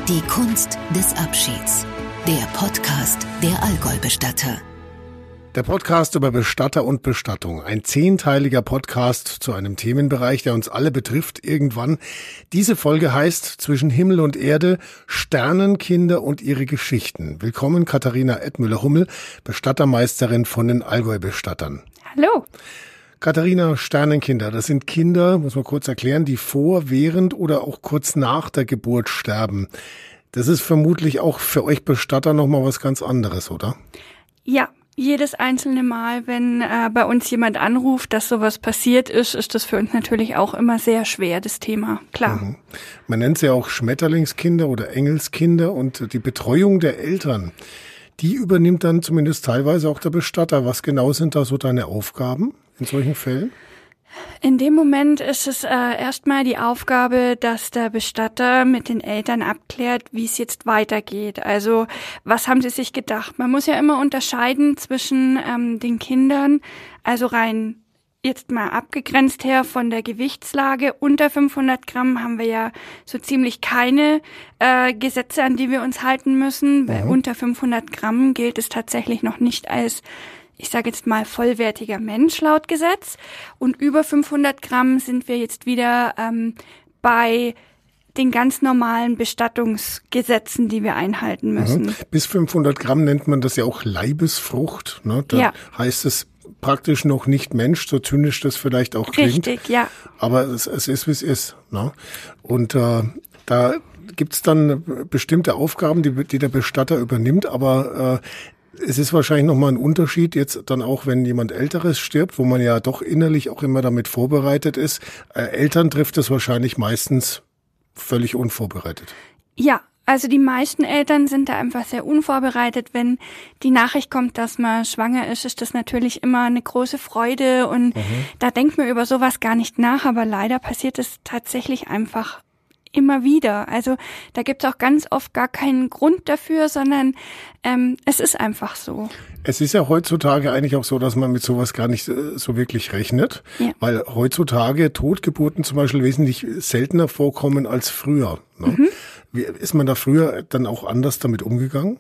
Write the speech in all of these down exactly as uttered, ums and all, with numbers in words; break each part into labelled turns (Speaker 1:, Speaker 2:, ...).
Speaker 1: Die Kunst des Abschieds. Der Podcast der Allgäu-Bestatter.
Speaker 2: Der Podcast über Bestatter und Bestattung. Ein zehnteiliger Podcast zu einem Themenbereich, der uns alle betrifft irgendwann. Diese Folge heißt Zwischen Himmel und Erde, Sternenkinder und ihre Geschichten. Willkommen Katharina Edmüller-Hummel, Bestattermeisterin von den Allgäu-Bestattern.
Speaker 3: Hallo.
Speaker 2: Katharina, Sternenkinder, das sind Kinder, muss man kurz erklären, die vor, während oder auch kurz nach der Geburt sterben. Das ist vermutlich auch für euch Bestatter nochmal was ganz anderes, oder?
Speaker 3: Ja, jedes einzelne Mal, wenn äh, bei uns jemand anruft, dass sowas passiert ist, ist das für uns natürlich auch immer sehr schwer, das Thema, klar.
Speaker 2: Mhm. Man nennt sie auch Schmetterlingskinder oder Engelskinder und die Betreuung der Eltern, die übernimmt dann zumindest teilweise auch der Bestatter. Was genau sind da so deine Aufgaben in solchen Fällen?
Speaker 3: In dem Moment ist es äh, erstmal die Aufgabe, dass der Bestatter mit den Eltern abklärt, wie es jetzt weitergeht. Also was haben sie sich gedacht? Man muss ja immer unterscheiden zwischen ähm, den Kindern, also rein jetzt mal abgegrenzt her von der Gewichtslage. Unter fünfhundert Gramm haben wir ja so ziemlich keine äh, Gesetze, an die wir uns halten müssen. Mhm. Bei unter fünfhundert Gramm gilt es tatsächlich noch nicht als, ich sage jetzt mal, vollwertiger Mensch laut Gesetz. Und über fünfhundert Gramm sind wir jetzt wieder ähm, bei den ganz normalen Bestattungsgesetzen, die wir einhalten müssen.
Speaker 2: Mhm. Bis fünfhundert Gramm nennt man das ja auch Leibesfrucht. Ne? Da ja. heißt es praktisch noch nicht Mensch, so zynisch das vielleicht auch klingt.
Speaker 3: Richtig, ja.
Speaker 2: Aber es, es ist, wie es ist. Ne? Und äh, da gibt's dann bestimmte Aufgaben, die, die der Bestatter übernimmt, aber äh, es ist wahrscheinlich nochmal ein Unterschied jetzt dann auch, wenn jemand Älteres stirbt, wo man ja doch innerlich auch immer damit vorbereitet ist. Äh, Eltern trifft es wahrscheinlich meistens völlig unvorbereitet.
Speaker 3: Ja, also die meisten Eltern sind da einfach sehr unvorbereitet. Wenn die Nachricht kommt, dass man schwanger ist, ist das natürlich immer eine große Freude und mhm. da denkt man über sowas gar nicht nach, aber leider passiert es tatsächlich einfach immer wieder. Also da gibt es auch ganz oft gar keinen Grund dafür, sondern ähm, es ist einfach so.
Speaker 2: Es ist ja heutzutage eigentlich auch so, dass man mit sowas gar nicht äh, so wirklich rechnet, ja. weil heutzutage Totgeburten zum Beispiel wesentlich seltener vorkommen als früher. Ne? Mhm. Wie, ist man da früher dann auch anders damit umgegangen?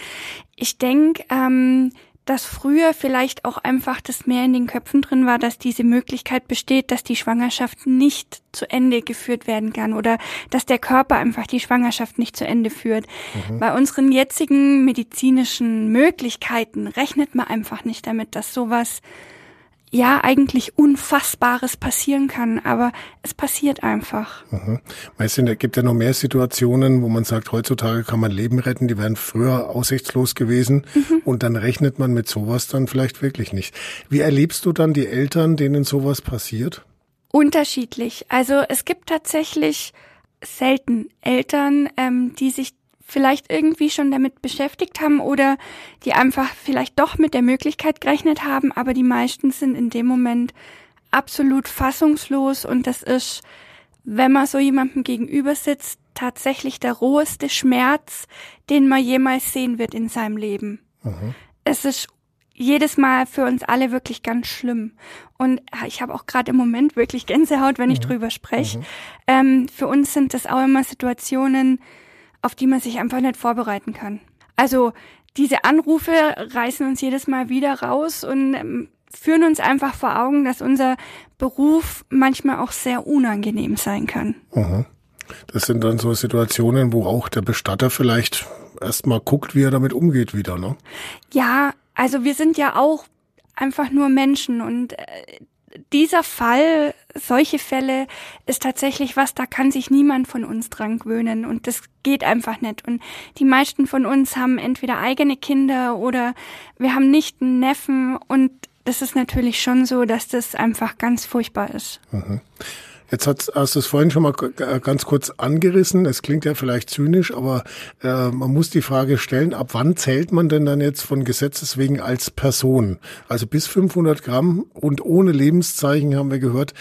Speaker 3: Ich denke, ähm, dass früher vielleicht auch einfach das mehr in den Köpfen drin war, dass diese Möglichkeit besteht, dass die Schwangerschaft nicht zu Ende geführt werden kann oder dass der Körper einfach die Schwangerschaft nicht zu Ende führt. Mhm. Bei unseren jetzigen medizinischen Möglichkeiten rechnet man einfach nicht damit, dass sowas ja eigentlich Unfassbares passieren kann, aber es passiert einfach.
Speaker 2: Mhm. Weißt du, es gibt ja noch mehr Situationen, wo man sagt, heutzutage kann man Leben retten, die wären früher aussichtslos gewesen mhm. und dann rechnet man mit sowas dann vielleicht wirklich nicht. Wie erlebst du dann die Eltern, denen sowas passiert?
Speaker 3: Unterschiedlich. Also es gibt tatsächlich selten Eltern, ähm, die sich vielleicht irgendwie schon damit beschäftigt haben oder die einfach vielleicht doch mit der Möglichkeit gerechnet haben, aber die meisten sind in dem Moment absolut fassungslos und das ist, wenn man so jemandem gegenüber sitzt, tatsächlich der roheste Schmerz, den man jemals sehen wird in seinem Leben. Mhm. Es ist jedes Mal für uns alle wirklich ganz schlimm. Und ich habe auch gerade im Moment wirklich Gänsehaut, wenn ich mhm. drüber spreche. Mhm. Ähm, für uns sind das auch immer Situationen, auf die man sich einfach nicht vorbereiten kann. Also diese Anrufe reißen uns jedes Mal wieder raus und ähm, führen uns einfach vor Augen, dass unser Beruf manchmal auch sehr unangenehm sein kann.
Speaker 2: Mhm. Das sind dann so Situationen, wo auch der Bestatter vielleicht erstmal guckt, wie er damit umgeht wieder, ne?
Speaker 3: Ja, also wir sind ja auch einfach nur Menschen und äh, dieser Fall, solche Fälle, ist tatsächlich was, da kann sich niemand von uns dran gewöhnen und das geht einfach nicht. Und die meisten von uns haben entweder eigene Kinder oder wir haben Nichten, Neffen und das ist natürlich schon so, dass das einfach ganz furchtbar ist.
Speaker 2: Mhm. Jetzt hast, hast du es vorhin schon mal ganz kurz angerissen. Es klingt ja vielleicht zynisch, aber äh, man muss die Frage stellen, ab wann zählt man denn dann jetzt von Gesetzes wegen als Person? Also bis fünfhundert Gramm und ohne Lebenszeichen haben wir gehört.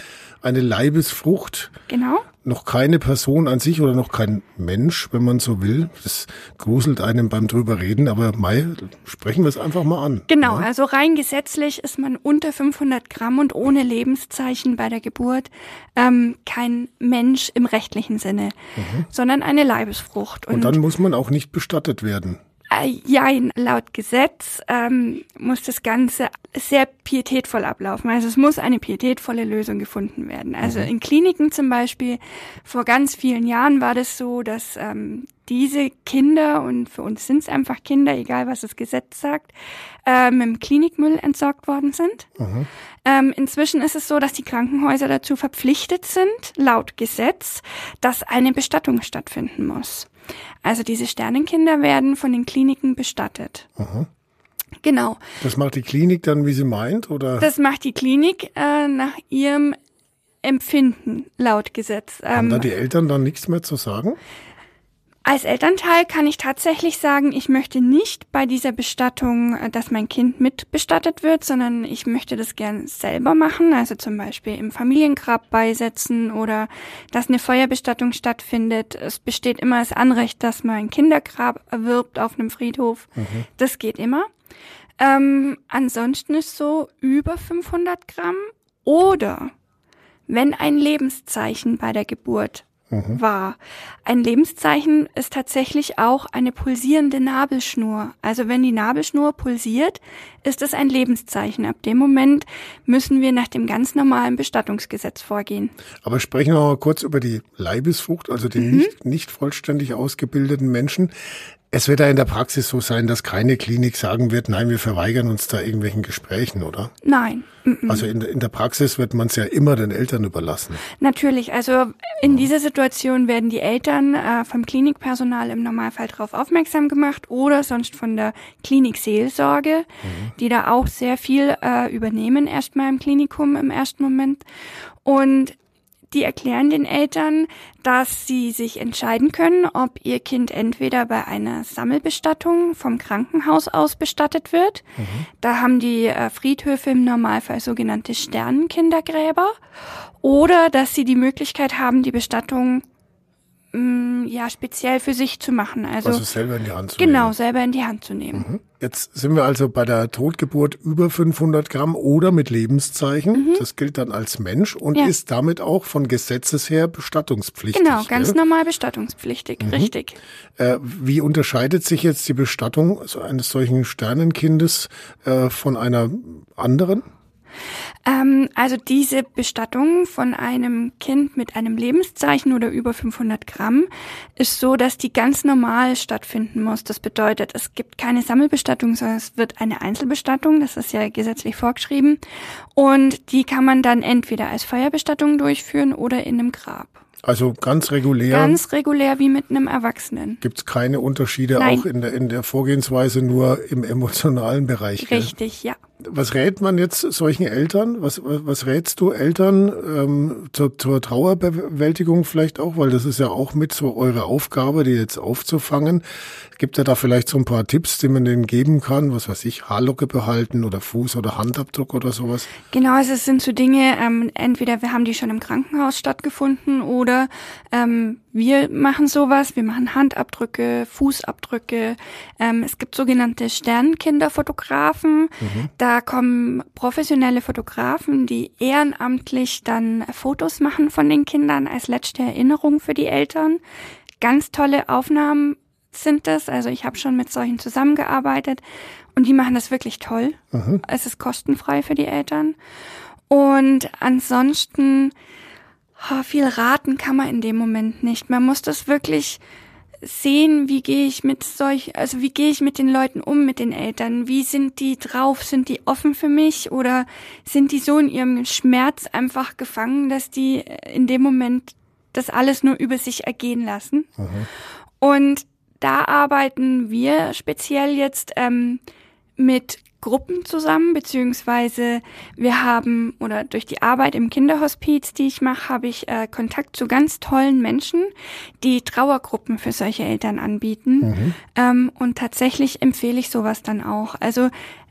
Speaker 2: eine Leibesfrucht.
Speaker 3: Genau.
Speaker 2: Noch keine Person an sich oder noch kein Mensch, wenn man so will. Das gruselt einem beim drüber reden, aber Mai, sprechen wir es einfach mal an.
Speaker 3: Genau,
Speaker 2: ja?
Speaker 3: Also rein gesetzlich ist man unter fünfhundert Gramm und ohne Lebenszeichen bei der Geburt ähm, kein Mensch im rechtlichen Sinne, mhm. sondern eine Leibesfrucht.
Speaker 2: Und, und dann muss man auch nicht bestattet werden.
Speaker 3: Jein, laut Gesetz ähm, muss das Ganze sehr pietätvoll ablaufen. Also es muss eine pietätvolle Lösung gefunden werden. Also mhm. in Kliniken zum Beispiel, vor ganz vielen Jahren war das so, dass ähm, diese Kinder, und für uns sind es einfach Kinder, egal was das Gesetz sagt, äh, mit dem Klinikmüll entsorgt worden sind. Mhm. Ähm, inzwischen ist es so, dass die Krankenhäuser dazu verpflichtet sind, laut Gesetz, dass eine Bestattung stattfinden muss. Also diese Sternenkinder werden von den Kliniken bestattet.
Speaker 2: Aha.
Speaker 3: Genau.
Speaker 2: Das macht die Klinik dann, wie sie meint, oder?
Speaker 3: Das macht die Klinik äh, nach ihrem Empfinden laut Gesetz.
Speaker 2: Haben
Speaker 3: ähm,
Speaker 2: da die Eltern dann nichts mehr zu sagen?
Speaker 3: Als Elternteil kann ich tatsächlich sagen, ich möchte nicht bei dieser Bestattung, dass mein Kind mitbestattet wird, sondern ich möchte das gern selber machen, also zum Beispiel im Familiengrab beisetzen oder dass eine Feuerbestattung stattfindet. Es besteht immer das Anrecht, dass man ein Kindergrab erwirbt auf einem Friedhof. Mhm. Das geht immer. Ähm, ansonsten ist so über fünfhundert Gramm oder wenn ein Lebenszeichen bei der Geburt war. Ein Lebenszeichen ist tatsächlich auch eine pulsierende Nabelschnur. Also wenn die Nabelschnur pulsiert, ist es ein Lebenszeichen. Ab dem Moment müssen wir nach dem ganz normalen Bestattungsgesetz vorgehen.
Speaker 2: Aber sprechen wir mal kurz über die Leibesfrucht, also den mhm. nicht, nicht vollständig ausgebildeten Menschen. Es wird ja in der Praxis so sein, dass keine Klinik sagen wird, nein, wir verweigern uns da irgendwelchen Gesprächen, oder?
Speaker 3: Nein.
Speaker 2: Also in, in der Praxis wird man es ja immer den Eltern überlassen.
Speaker 3: Natürlich, also in dieser Situation werden die Eltern äh, vom Klinikpersonal im Normalfall darauf aufmerksam gemacht oder sonst von der Klinikseelsorge, mhm. die da auch sehr viel äh, übernehmen, erstmal im Klinikum im ersten Moment. Und die erklären den Eltern, dass sie sich entscheiden können, ob ihr Kind entweder bei einer Sammelbestattung vom Krankenhaus aus bestattet wird. Mhm. Da haben die äh, Friedhöfe im Normalfall sogenannte Sternenkindergräber. Oder dass sie die Möglichkeit haben, die Bestattung mh, ja speziell für sich zu machen. Also,
Speaker 2: also selber in die Hand zu
Speaker 3: genau,
Speaker 2: nehmen.
Speaker 3: Genau, selber in die Hand zu nehmen.
Speaker 2: Mhm. Jetzt sind wir also bei der Totgeburt über fünfhundert Gramm oder mit Lebenszeichen. Mhm. Das gilt dann als Mensch und ja. ist damit auch von Gesetzes her bestattungspflichtig.
Speaker 3: Genau, ganz
Speaker 2: gell?
Speaker 3: normal bestattungspflichtig, mhm. richtig.
Speaker 2: Äh, wie unterscheidet sich jetzt die Bestattung also eines solchen Sternenkindes äh, von einer anderen?
Speaker 3: Ähm, also diese Bestattung von einem Kind mit einem Lebenszeichen oder über fünfhundert Gramm ist so, dass die ganz normal stattfinden muss. Das bedeutet, es gibt keine Sammelbestattung, sondern es wird eine Einzelbestattung. Das ist ja gesetzlich vorgeschrieben. Und die kann man dann entweder als Feuerbestattung durchführen oder in einem Grab.
Speaker 2: Also ganz regulär?
Speaker 3: Ganz regulär wie mit einem Erwachsenen.
Speaker 2: Gibt es keine Unterschiede
Speaker 3: Nein.
Speaker 2: auch in der, in der Vorgehensweise, nur im emotionalen Bereich?
Speaker 3: Richtig, gell? ja.
Speaker 2: Was rät man jetzt solchen Eltern? Was, was, was rätst du Eltern ähm, zur, zur Trauerbewältigung vielleicht auch? Weil das ist ja auch mit so eure Aufgabe, die jetzt aufzufangen. Gibt ja da vielleicht so ein paar Tipps, die man denen geben kann? Was weiß ich, Haarlocke behalten oder Fuß- oder Handabdruck oder sowas?
Speaker 3: Genau, also es sind so Dinge, ähm, entweder wir haben die schon im Krankenhaus stattgefunden oder ähm, wir machen sowas. Wir machen Handabdrücke, Fußabdrücke. Ähm, es gibt sogenannte Sternenkinderfotografen. Mhm. Da kommen professionelle Fotografen, die ehrenamtlich dann Fotos machen von den Kindern als letzte Erinnerung für die Eltern. Ganz tolle Aufnahmen sind das. Also ich habe schon mit solchen zusammengearbeitet und die machen das wirklich toll. Mhm. Es ist kostenfrei für die Eltern. Und ansonsten, oh, viel raten kann man in dem Moment nicht. Man muss das wirklich sehen, wie gehe ich mit solch, also wie gehe ich mit den Leuten um, mit den Eltern? Wie sind die drauf? Sind die offen für mich oder sind die so in ihrem Schmerz einfach gefangen, dass die in dem Moment das alles nur über sich ergehen lassen? Mhm. Und da arbeiten wir speziell jetzt ähm, mit Gruppen zusammen, beziehungsweise wir haben, oder durch die Arbeit im Kinderhospiz, die ich mache, habe ich äh, Kontakt zu ganz tollen Menschen, die Trauergruppen für solche Eltern anbieten. Mhm. Ähm, und tatsächlich empfehle ich sowas dann auch. Also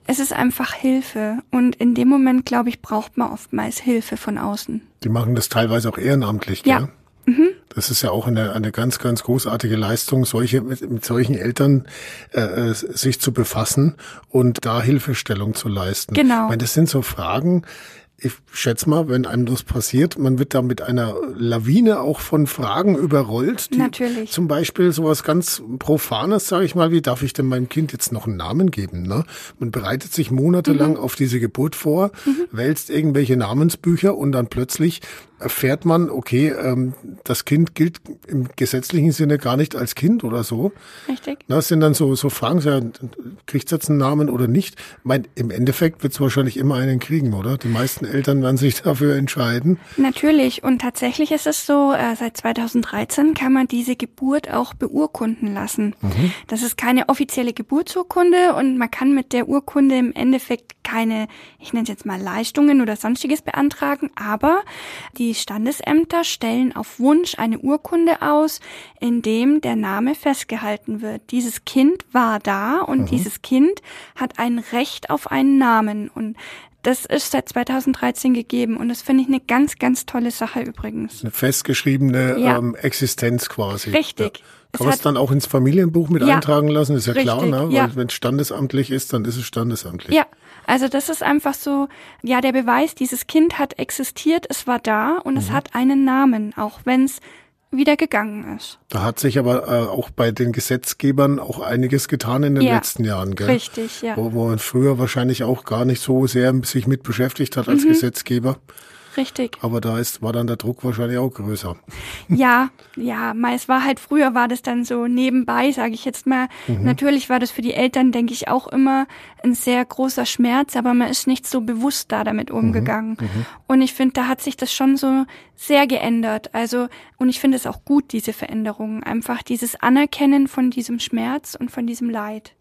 Speaker 3: Es ist einfach Hilfe. Und in dem Moment, glaube ich, braucht man oftmals Hilfe von außen.
Speaker 2: Die machen das teilweise auch ehrenamtlich, gell?
Speaker 3: Ja. Mhm.
Speaker 2: Das ist ja auch eine, eine ganz, ganz großartige Leistung, solche, mit, mit solchen Eltern äh, sich zu befassen und da Hilfestellung zu leisten.
Speaker 3: Genau.
Speaker 2: Ich meine, das sind so Fragen, ich schätze mal, wenn einem das passiert, man wird da mit einer Lawine auch von Fragen überrollt. Die
Speaker 3: Natürlich.
Speaker 2: Zum Beispiel sowas ganz Profanes, sage ich mal, wie darf ich denn meinem Kind jetzt noch einen Namen geben? Ne? Man bereitet sich monatelang mhm. auf diese Geburt vor, mhm. wälzt irgendwelche Namensbücher und dann plötzlich erfährt man, okay, ähm, das Kind gilt im gesetzlichen Sinne gar nicht als Kind oder so.
Speaker 3: Richtig.
Speaker 2: Das sind dann so so Fragen, so, kriegt es jetzt einen Namen oder nicht? Ich meine, im Endeffekt wird es wahrscheinlich immer einen kriegen, oder? Die meisten Eltern werden sich dafür entscheiden.
Speaker 3: Natürlich. Und tatsächlich ist es so, äh, seit zweitausenddreizehn kann man diese Geburt auch beurkunden lassen. Mhm. Das ist keine offizielle Geburtsurkunde und man kann mit der Urkunde im Endeffekt keine, ich nenne es jetzt mal Leistungen oder sonstiges beantragen, aber die Standesämter stellen auf Wunsch eine Urkunde aus, in dem der Name festgehalten wird. Dieses Kind war da und mhm. dieses Kind hat ein Recht auf einen Namen und das ist seit zweitausenddreizehn gegeben und das finde ich eine ganz, ganz tolle Sache übrigens.
Speaker 2: Eine festgeschriebene
Speaker 3: ja.
Speaker 2: ähm, Existenz quasi.
Speaker 3: Richtig.
Speaker 2: Ja. Kann man es dann auch ins Familienbuch mit ja. eintragen lassen? Ist ja
Speaker 3: Richtig.
Speaker 2: klar, ne? Weil
Speaker 3: ja.
Speaker 2: wenn es standesamtlich ist, dann ist es standesamtlich.
Speaker 3: Ja, also das ist einfach so, ja, der Beweis, dieses Kind hat existiert, es war da und mhm. es hat einen Namen, auch wenn es wieder gegangen ist.
Speaker 2: Da hat sich aber äh, auch bei den Gesetzgebern auch einiges getan in den
Speaker 3: ja,
Speaker 2: letzten Jahren, gell?
Speaker 3: Richtig, ja.
Speaker 2: Wo, wo man früher wahrscheinlich auch gar nicht so sehr sich mit beschäftigt hat als mhm. Gesetzgeber.
Speaker 3: Richtig.
Speaker 2: Aber da ist, war dann der Druck wahrscheinlich auch größer.
Speaker 3: Ja, ja, es war halt, früher war das dann so nebenbei, sage ich jetzt mal. Mhm. Natürlich war das für die Eltern, denke ich, auch immer ein sehr großer Schmerz, aber man ist nicht so bewusst da damit umgegangen. Mhm. Mhm. Und ich finde, da hat sich das schon so sehr geändert. Also, und ich finde es auch gut, diese Veränderungen. Einfach dieses Anerkennen von diesem Schmerz und von diesem Leid.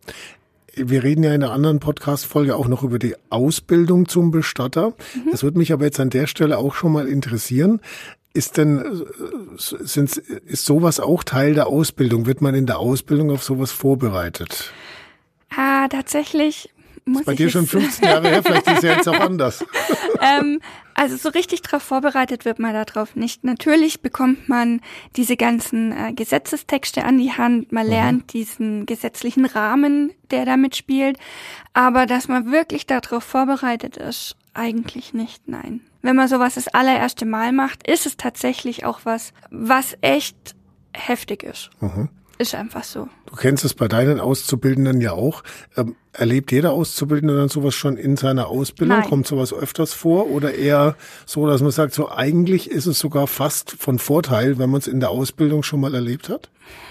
Speaker 2: Wir reden ja in einer anderen Podcast-Folge auch noch über die Ausbildung zum Bestatter. Mhm. Das würde mich aber jetzt an der Stelle auch schon mal interessieren. Ist denn, sind, ist sowas auch Teil der Ausbildung? Wird man in der Ausbildung auf sowas vorbereitet?
Speaker 3: Ah, tatsächlich muss ich.
Speaker 2: Bei dir schon fünfzehn Jahre her, vielleicht ist es ja jetzt auch anders.
Speaker 3: ähm, also so richtig drauf vorbereitet wird man darauf nicht. Natürlich bekommt man diese ganzen äh, Gesetzestexte an die Hand, man lernt mhm. diesen gesetzlichen Rahmen, der da mitspielt, aber dass man wirklich darauf vorbereitet ist, eigentlich nicht, nein. Wenn man sowas das allererste Mal macht, ist es tatsächlich auch was, was echt heftig ist. Mhm. Ist einfach so.
Speaker 2: Du kennst es bei deinen Auszubildenden ja auch. Ähm, erlebt jeder Auszubildende dann sowas schon in seiner Ausbildung?
Speaker 3: Nein.
Speaker 2: Kommt sowas öfters vor? Oder eher so, dass man sagt, so eigentlich ist es sogar fast von Vorteil, wenn man es in der Ausbildung schon mal erlebt hat?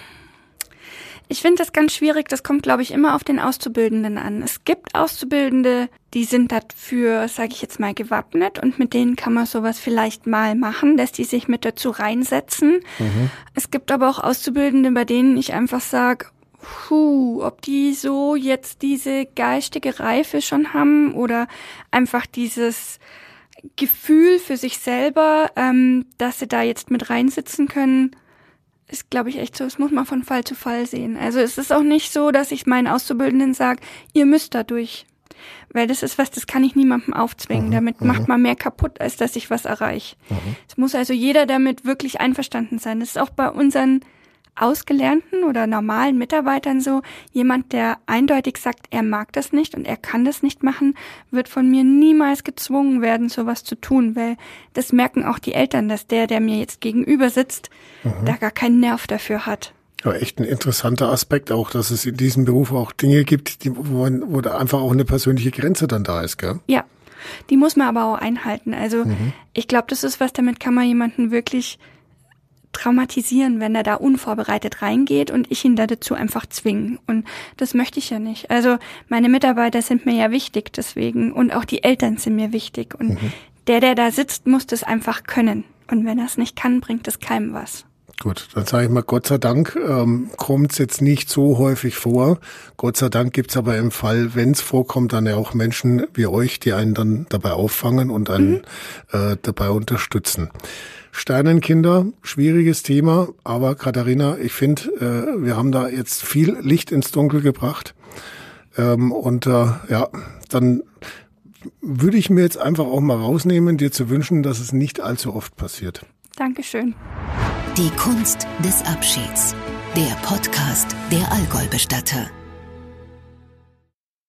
Speaker 3: Ich finde das ganz schwierig. Das kommt, glaube ich, immer auf den Auszubildenden an. Es gibt Auszubildende, die sind dafür, sage ich jetzt mal, gewappnet und mit denen kann man sowas vielleicht mal machen, dass die sich mit dazu reinsetzen. Mhm. Es gibt aber auch Auszubildende, bei denen ich einfach sage, puh, ob die so jetzt diese geistige Reife schon haben oder einfach dieses Gefühl für sich selber, ähm, dass sie da jetzt mit reinsitzen können, ist, glaube ich, echt so, das muss man von Fall zu Fall sehen. Also es ist auch nicht so, dass ich meinen Auszubildenden sage, ihr müsst da durch. Weil das ist was, das kann ich niemandem aufzwingen. Mhm, damit macht man mehr kaputt, als dass ich was erreiche. Mhm. Es muss also jeder damit wirklich einverstanden sein. Das ist auch bei unseren ausgelernten oder normalen Mitarbeitern so. Jemand, der eindeutig sagt, er mag das nicht und er kann das nicht machen, wird von mir niemals gezwungen werden, sowas zu tun, weil das merken auch die Eltern, dass der, der mir jetzt gegenüber sitzt, mhm. da gar keinen Nerv dafür hat.
Speaker 2: Ja, echt ein interessanter Aspekt auch, dass es in diesem Beruf auch Dinge gibt, die, wo, wo da einfach auch eine persönliche Grenze dann da ist, gell?
Speaker 3: Ja, die muss man aber auch einhalten. Also mhm. ich glaube, das ist was, damit kann man jemanden wirklich traumatisieren, wenn er da unvorbereitet reingeht und ich ihn da dazu einfach zwingen. Und das möchte ich ja nicht. Also meine Mitarbeiter sind mir ja wichtig deswegen und auch die Eltern sind mir wichtig. Und mhm. der, der da sitzt, muss das einfach können. Und wenn er es nicht kann, bringt es keinem was.
Speaker 2: Gut, dann sage ich mal, Gott sei Dank ähm, kommt es jetzt nicht so häufig vor. Gott sei Dank gibt's aber im Fall, wenn es vorkommt, dann ja auch Menschen wie euch, die einen dann dabei auffangen und einen mhm. äh, dabei unterstützen. Sternenkinder, schwieriges Thema, aber Katharina, ich finde, äh, wir haben da jetzt viel Licht ins Dunkel gebracht. Ähm, und äh, ja, dann würde ich mir jetzt einfach auch mal rausnehmen, dir zu wünschen, dass es nicht allzu oft passiert.
Speaker 3: Dankeschön.
Speaker 1: Die Kunst des Abschieds. Der Podcast der Allgäu-Bestatter.